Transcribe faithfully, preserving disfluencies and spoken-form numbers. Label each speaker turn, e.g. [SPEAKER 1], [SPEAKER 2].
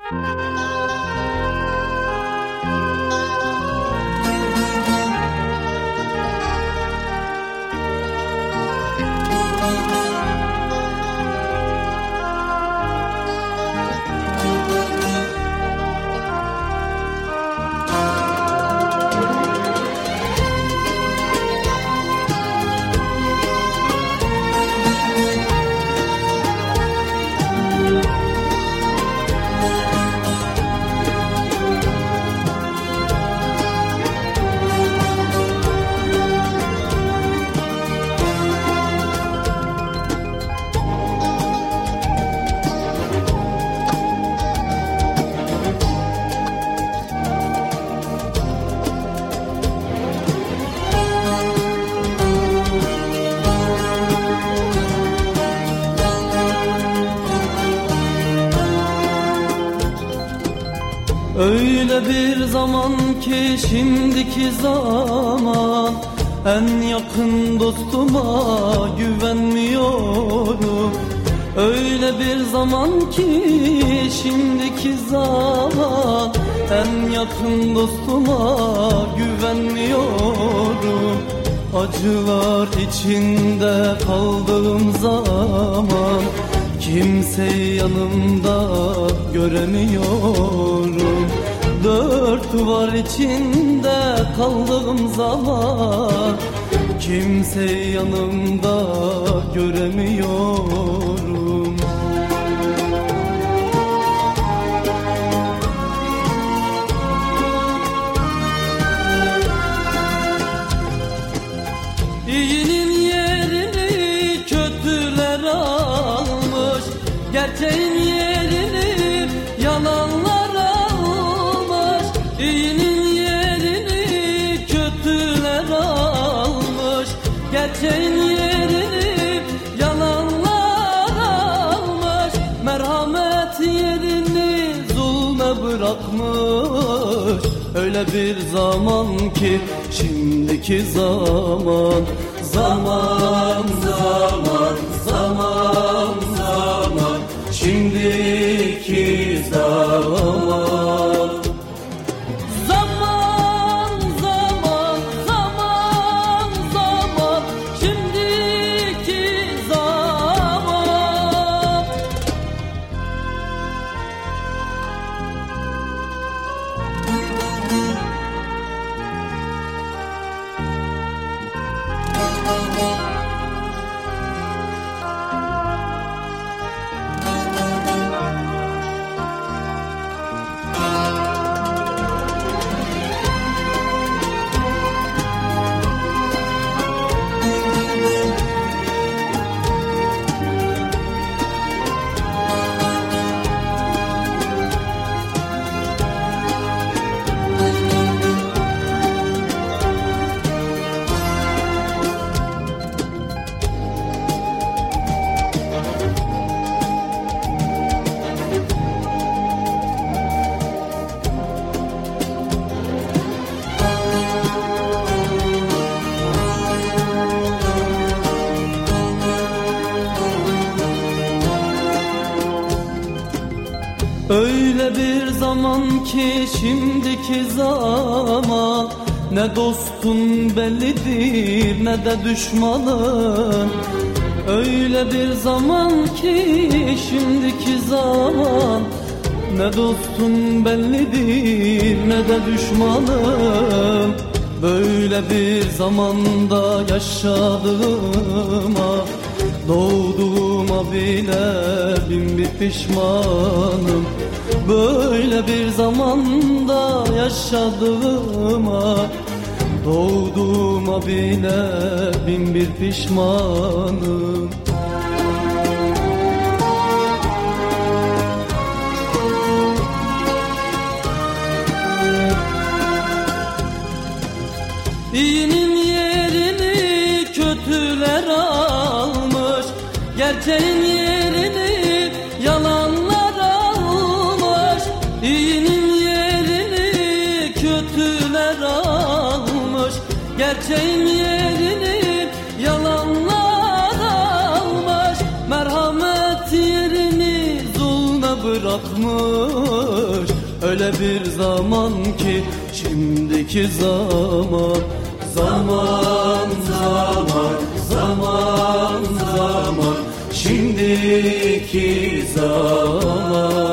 [SPEAKER 1] Öyle bir zaman ki şimdiki zaman, en yakın dostuma güvenmiyorum. Öyle bir zaman ki şimdiki zaman, en yakın dostuma güvenmiyorum. Acılar içinde kaldığım zaman, kimseyi yanımda göremiyorum. Dört duvar içinde kaldığım zaman, kimseyi yanımda göremiyorum. İyinin yerini kötüler almış, gerçeğin yerini yalanlar almış. İyinin yerini kötüler almış, gerçeğin yerini yalanlar almış. Merhamet yerini zulme bırakmış. Öyle bir zaman ki şimdiki zaman, zaman zaman zaman zaman, şimdiki zaman. Zaman zaman zaman zaman, şimdiki zaman. Öyle bir zaman ki şimdiki zaman, ne dostun bellidir ne de düşmanın. Öyle bir zaman ki şimdiki zaman, ne dostun bellidir ne de düşmanın. Böyle bir zamanda yaşadığıma, doğduğuma bile bin bir pişmanım. Böyle bir zamanda yaşadığıma, doğduğuma bile bin bir pişmanım. İyinin yerini kötüler almış, gerçeğin yerini yalanlar almış. İyinin yerini kötüler almış, gerçeğin yerini yalanlar almış. Merhamet yerini zulme bırakmış. almış. Öyle bir zaman ki şimdiki zaman. Zaman zaman zaman zaman şimdiki zaman.